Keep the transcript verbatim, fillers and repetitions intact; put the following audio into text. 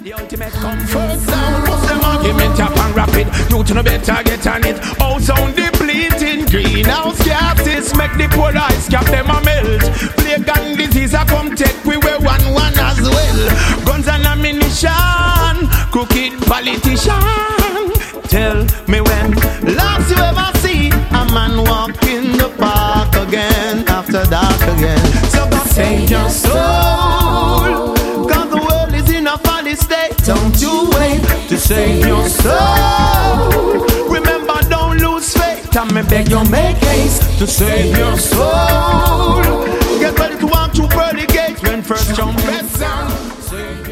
The ultimate comfort sound. What's them argument up and rapid? You to no better get on it. Oh, sound depleting. Greenhouse gases make the poor ice cap them a melt. Plague and disease a come take we wear one one as well. Guns and ammunition, crooked politician. Tell me when last you ever see a man walk in the park again after dark again. So God save your soul, cause the world is in a funny state. Don't you wait to save your soul. Remember, don't lose faith. And me beg you, make haste to save your soul. Get ready to walk through pearly gates when first trumpet sound.